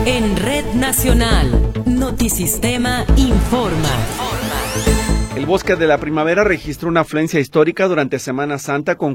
En Red Nacional, Notisistema informa. El Bosque de la Primavera registró una afluencia histórica durante Semana Santa con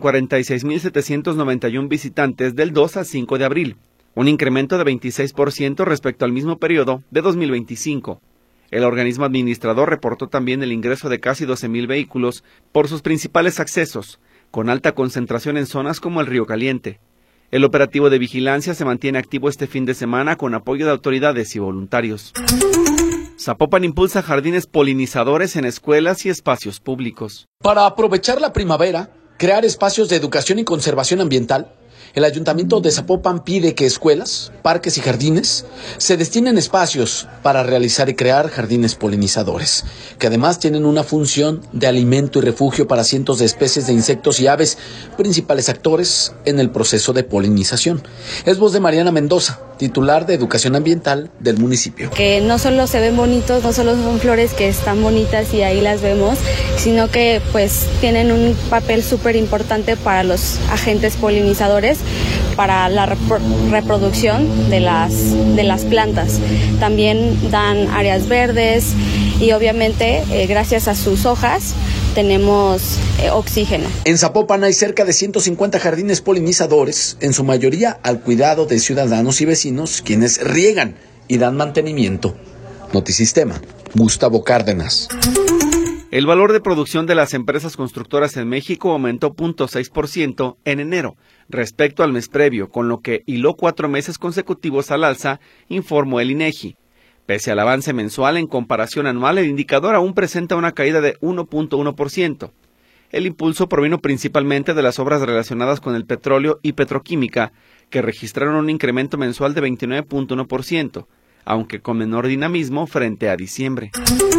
46.791 visitantes del 2 al 5 de abril, un incremento de 26% respecto al mismo periodo de 2025. El organismo administrador reportó también el ingreso de casi 12.000 vehículos por sus principales accesos, con alta concentración en zonas como el Río Caliente. El operativo de vigilancia se mantiene activo este fin de semana con apoyo de autoridades y voluntarios. Zapopan impulsa jardines polinizadores en escuelas y espacios públicos. Para aprovechar la primavera, crear espacios de educación y conservación ambiental, el Ayuntamiento de Zapopan pide que escuelas, parques y jardines se destinen espacios para realizar y crear jardines polinizadores, que además tienen una función de alimento y refugio para cientos de especies de insectos y aves, principales actores en el proceso de polinización. Es voz de Mariana Mendoza, titular de Educación Ambiental del municipio. Que no solo se ven bonitos, no solo son flores que están bonitas y ahí las vemos, sino que pues tienen un papel súper importante para los agentes polinizadores, para la reproducción de las plantas. También dan áreas verdes y obviamente gracias a sus hojas tenemos oxígeno. En Zapopan hay cerca de 150 jardines polinizadores, en su mayoría al cuidado de ciudadanos y vecinos, quienes riegan y dan mantenimiento. Notisistema, Gustavo Cárdenas. El valor de producción de las empresas constructoras en México aumentó 0.6% en enero respecto al mes previo, con lo que hiló 4 meses consecutivos al alza, informó el INEGI. Pese al avance mensual en comparación anual, el indicador aún presenta una caída de 1.1%. El impulso provino principalmente de las obras relacionadas con el petróleo y petroquímica, que registraron un incremento mensual de 29.1%, aunque con menor dinamismo frente a diciembre.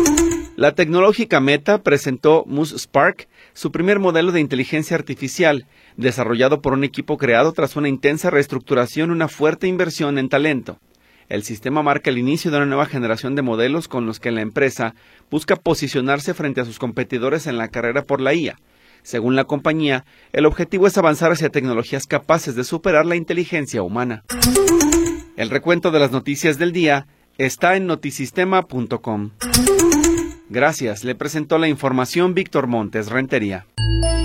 La tecnológica Meta presentó Muse Spark, su primer modelo de inteligencia artificial, desarrollado por un equipo creado tras una intensa reestructuración y una fuerte inversión en talento. El sistema marca el inicio de una nueva generación de modelos con los que la empresa busca posicionarse frente a sus competidores en la carrera por la IA. Según la compañía, el objetivo es avanzar hacia tecnologías capaces de superar la inteligencia humana. El recuento de las noticias del día está en notisistema.com. Gracias, le presentó la información Víctor Montes Rentería.